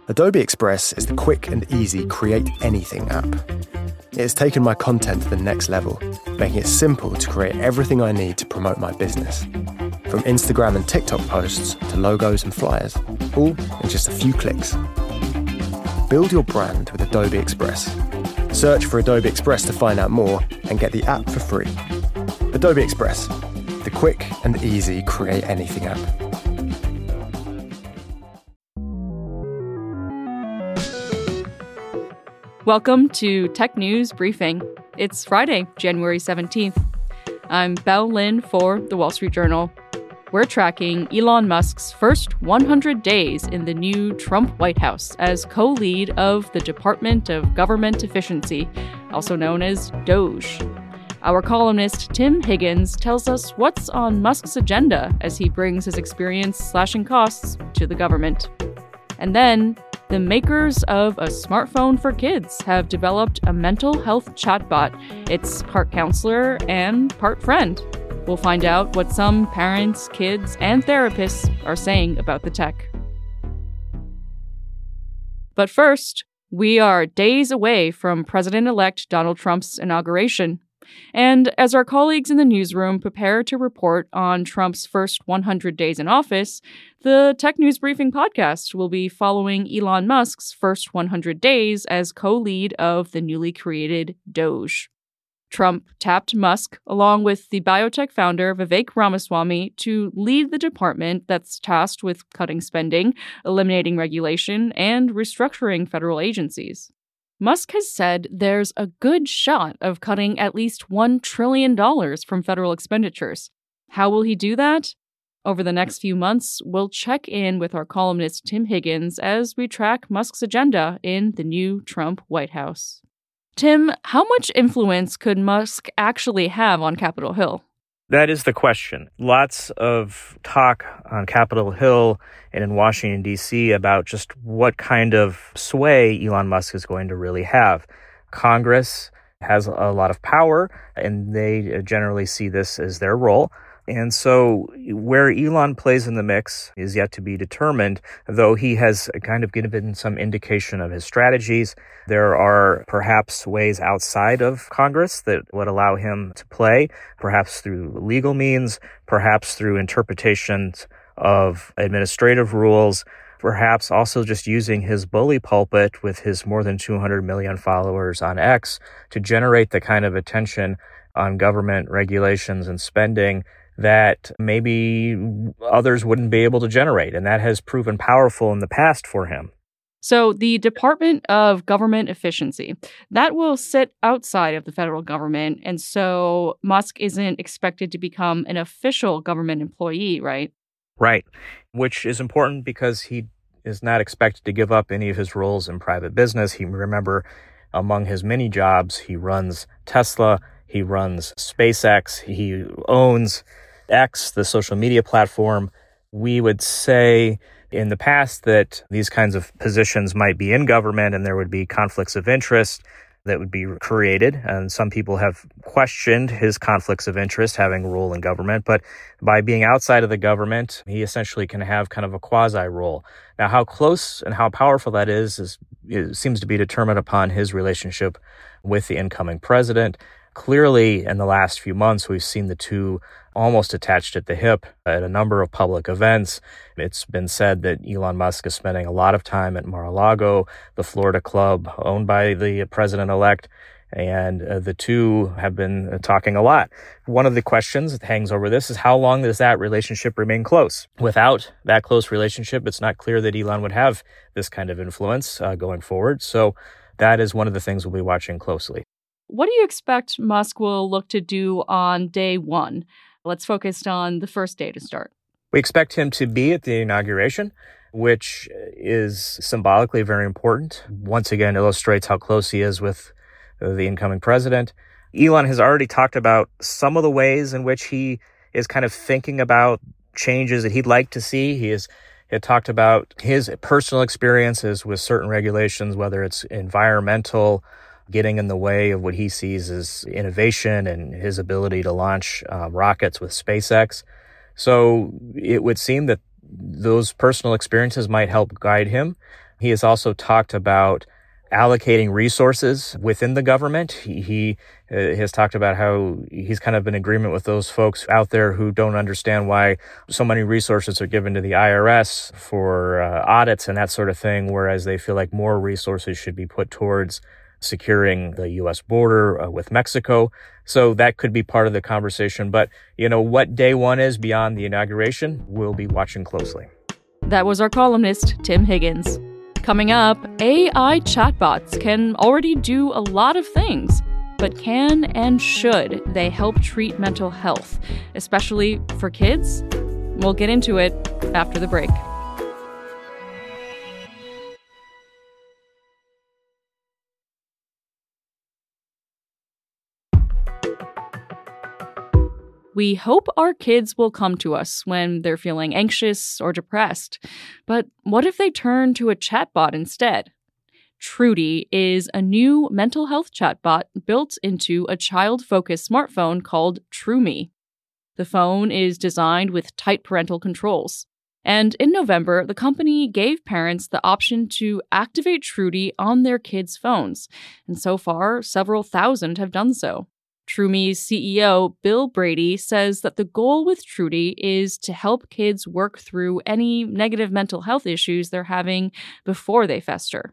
Adobe Express is the quick and easy create anything app. It has taken my content to the next level, making it simple to create everything I need to promote my business. From Instagram and TikTok posts to logos and flyers, all in just a few clicks. Build your brand with Adobe Express. Search for Adobe Express to find out more and get the app for free. Adobe Express, the quick and easy create anything app. Welcome to Tech News Briefing. It's Friday, January 17th. I'm Belle Lynn for The Wall Street Journal. We're tracking Elon Musk's first 100 days in the new Trump White House as co-lead of the Department of Government Efficiency, also known as DOGE. Our columnist Tim Higgins tells us what's on Musk's agenda as he brings his experience slashing costs to the government. And then, the makers of a smartphone for kids have developed a mental health chatbot. It's part counselor and part friend. We'll find out what some parents, kids, and therapists are saying about the tech. But first, we are days away from President-elect Donald Trump's inauguration. And as our colleagues in the newsroom prepare to report on Trump's first 100 days in office, the Tech News Briefing podcast will be following Elon Musk's first 100 days as co-lead of the newly created DOGE. Trump tapped Musk, along with the biotech founder Vivek Ramaswamy, to lead the department that's tasked with cutting spending, eliminating regulation, and restructuring federal agencies. Musk has said there's a good shot of cutting at least $1 trillion from federal expenditures. How will he do that? Over the next few months, we'll check in with our columnist Tim Higgins as we track Musk's agenda in the new Trump White House. Tim, how much influence could Musk actually have on Capitol Hill? That is the question. Lots of talk on Capitol Hill and in Washington, D.C. about just what kind of sway Elon Musk is going to really have. Congress has a lot of power, and they generally see this as their role. And so where Elon plays in the mix is yet to be determined, though he has kind of given some indication of his strategies. There are perhaps ways outside of Congress that would allow him to play, perhaps through legal means, perhaps through interpretations of administrative rules, perhaps also just using his bully pulpit with his more than 200 million followers on X to generate the kind of attention on government regulations and spending that maybe others wouldn't be able to generate. And that has proven powerful in the past for him. So the Department of Government Efficiency, that will sit outside of the federal government. And so Musk isn't expected to become an official government employee, right? Right, which is important because he is not expected to give up any of his roles in private business. Remember, among his many jobs, he runs Tesla, he runs SpaceX, he owns X, the social media platform. We would say in the past that these kinds of positions might be in government and there would be conflicts of interest that would be created. And some people have questioned his conflicts of interest having a role in government. But by being outside of the government, he essentially can have kind of a quasi role. Now, how close and how powerful that is it seems to be determined upon his relationship with the incoming president. Clearly, in the last few months, we've seen the two almost attached at the hip at a number of public events. It's been said that Elon Musk is spending a lot of time at Mar-a-Lago, the Florida club owned by the president-elect, and the two have been talking a lot. One of the questions that hangs over this is how long does that relationship remain close? Without that close relationship, it's not clear that Elon would have this kind of influence going forward. So that is one of the things we'll be watching closely. What do you expect Musk will look to do on day one? Let's focus on the first day to start. We expect him to be at the inauguration, which is symbolically very important. Once again, illustrates how close he is with the incoming president. Elon has already talked about some of the ways in which he is kind of thinking about changes that he'd like to see. He had talked about his personal experiences with certain regulations, whether it's environmental, getting in the way of what he sees as innovation and his ability to launch rockets with SpaceX. So it would seem that those personal experiences might help guide him. He has also talked about allocating resources within the government. He has talked about how he's kind of in agreement with those folks out there who don't understand why so many resources are given to the IRS for audits and that sort of thing, whereas they feel like more resources should be put towards securing the U.S. border with Mexico. So that could be part of the conversation. But, what day one is beyond the inauguration, we'll be watching closely. That was our columnist, Tim Higgins. Coming up, AI chatbots can already do a lot of things, but can and should they help treat mental health, especially for kids? We'll get into it after the break. We hope our kids will come to us when they're feeling anxious or depressed. But what if they turn to a chatbot instead? Trudy is a new mental health chatbot built into a child-focused smartphone called TrueMe. The phone is designed with tight parental controls. And in November, the company gave parents the option to activate Trudy on their kids' phones. And so far, several thousand have done so. TrueMe's CEO, Bill Brady, says that the goal with Trudy is to help kids work through any negative mental health issues they're having before they fester.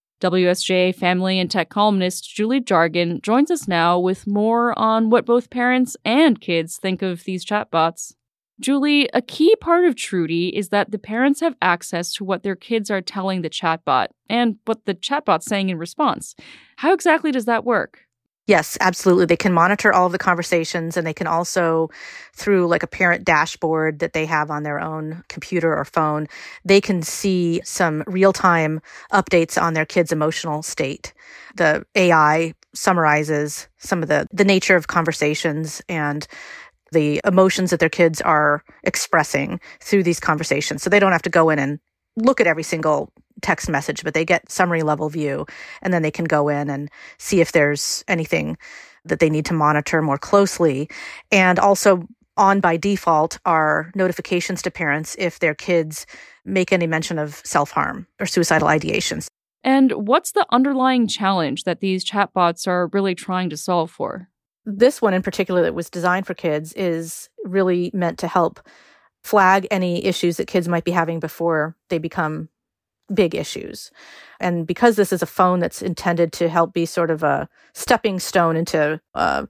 WSJ family and tech columnist Julie Jargon joins us now with more on what both parents and kids think of these chatbots. Julie, a key part of Trudy is that the parents have access to what their kids are telling the chatbot and what the chatbot's saying in response. How exactly does that work? Yes, absolutely. They can monitor all of the conversations, and they can also, through like a parent dashboard that they have on their own computer or phone, they can see some real-time updates on their kid's emotional state. The AI summarizes some of the nature of conversations and the emotions that their kids are expressing through these conversations. So they don't have to go in and look at every single text message, but they get summary level view, and then they can go in and see if there's anything that they need to monitor more closely. And also on by default are notifications to parents if their kids make any mention of self-harm or suicidal ideations. And what's the underlying challenge that these chatbots are really trying to solve for? This one in particular that was designed for kids is really meant to help flag any issues that kids might be having before they become big issues. And because this is a phone that's intended to help be sort of a stepping stone into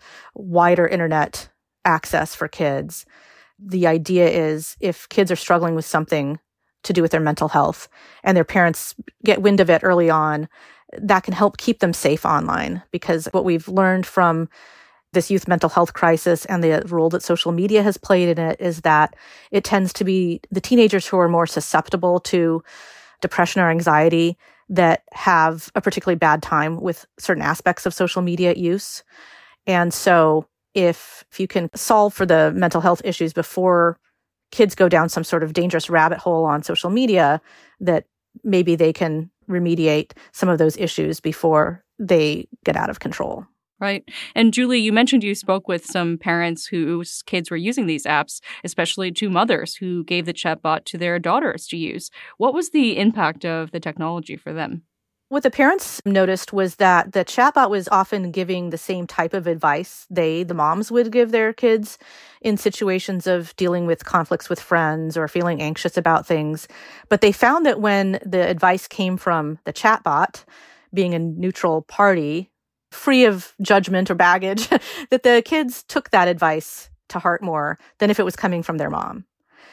wider internet access for kids, the idea is if kids are struggling with something to do with their mental health and their parents get wind of it early on, that can help keep them safe online. Because what we've learned from this youth mental health crisis and the role that social media has played in it is that it tends to be the teenagers who are more susceptible to depression or anxiety that have a particularly bad time with certain aspects of social media use. And so if you can solve for the mental health issues before kids go down some sort of dangerous rabbit hole on social media, that maybe they can remediate some of those issues before they get out of control. Right. And Julie, you mentioned you spoke with some parents whose kids were using these apps, especially two mothers who gave the chatbot to their daughters to use. What was the impact of the technology for them? What the parents noticed was that the chatbot was often giving the same type of advice the moms would give their kids in situations of dealing with conflicts with friends or feeling anxious about things. But they found that when the advice came from the chatbot, being a neutral party, free of judgment or baggage, that the kids took that advice to heart more than if it was coming from their mom.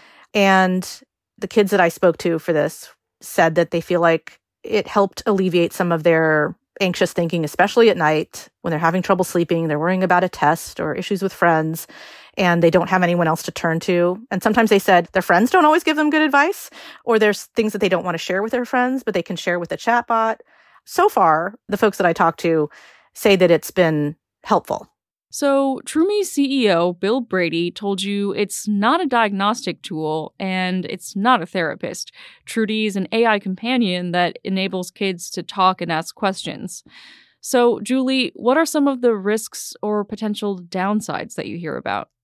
And the kids that I spoke to for this said that they feel like it helped alleviate some of their anxious thinking, especially at night when they're having trouble sleeping, they're worrying about a test or issues with friends, and they don't have anyone else to turn to. And sometimes they said their friends don't always give them good advice, or there's things that they don't want to share with their friends, but they can share with the chatbot. So far, the folks that I talked to say that it's been helpful. So TrueMe's CEO, Bill Brady, told you it's not a diagnostic tool and it's not a therapist. Trudy is an AI companion that enables kids to talk and ask questions. So, Julie, what are some of the risks or potential downsides that you hear about?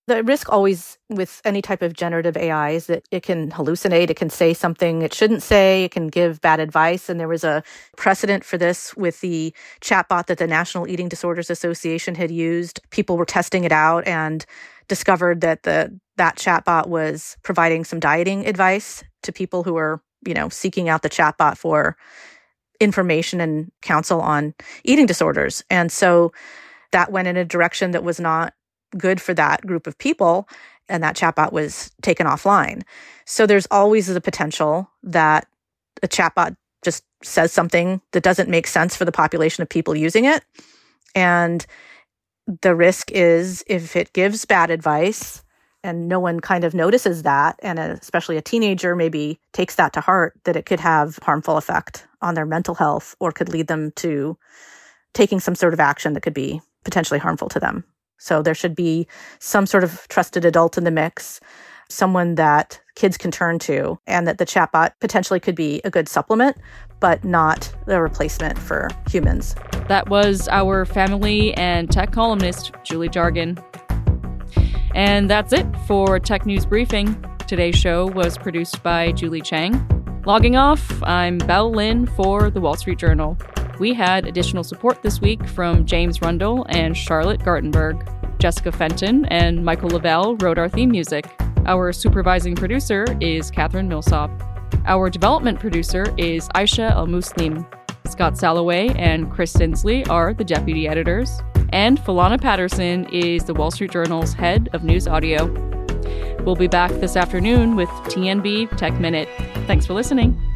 The risk always with any type of generative AI is that it can hallucinate, it can say something it shouldn't say, it can give bad advice. And there was a precedent for this with the chatbot that the National Eating Disorders Association had used. People were testing it out and discovered that that chatbot was providing some dieting advice to people who were, seeking out the chatbot for information and counsel on eating disorders. And so that went in a direction that was not good for that group of people, and that chatbot was taken offline. So there's always the potential that a chatbot just says something that doesn't make sense for the population of people using it. And the risk is if it gives bad advice and no one kind of notices that, and especially a teenager maybe takes that to heart, that it could have harmful effect on their mental health or could lead them to taking some sort of action that could be potentially harmful to them. So there should be some sort of trusted adult in the mix, someone that kids can turn to, and that the chatbot potentially could be a good supplement, but not the replacement for humans. That was our family and tech columnist, Julie Jargon. And that's it for Tech News Briefing. Today's show was produced by Julie Chang. Logging off, I'm Belle Lynn for The Wall Street Journal. We had additional support this week from James Rundle and Charlotte Gartenberg. Jessica Fenton and Michael Lavelle wrote our theme music. Our supervising producer is Catherine Millsop. Our development producer is Aisha El-Muslim. Scott Salloway and Chris Sinsley are the deputy editors. And Philana Patterson is the Wall Street Journal's head of news audio. We'll be back this afternoon with TNB Tech Minute. Thanks for listening.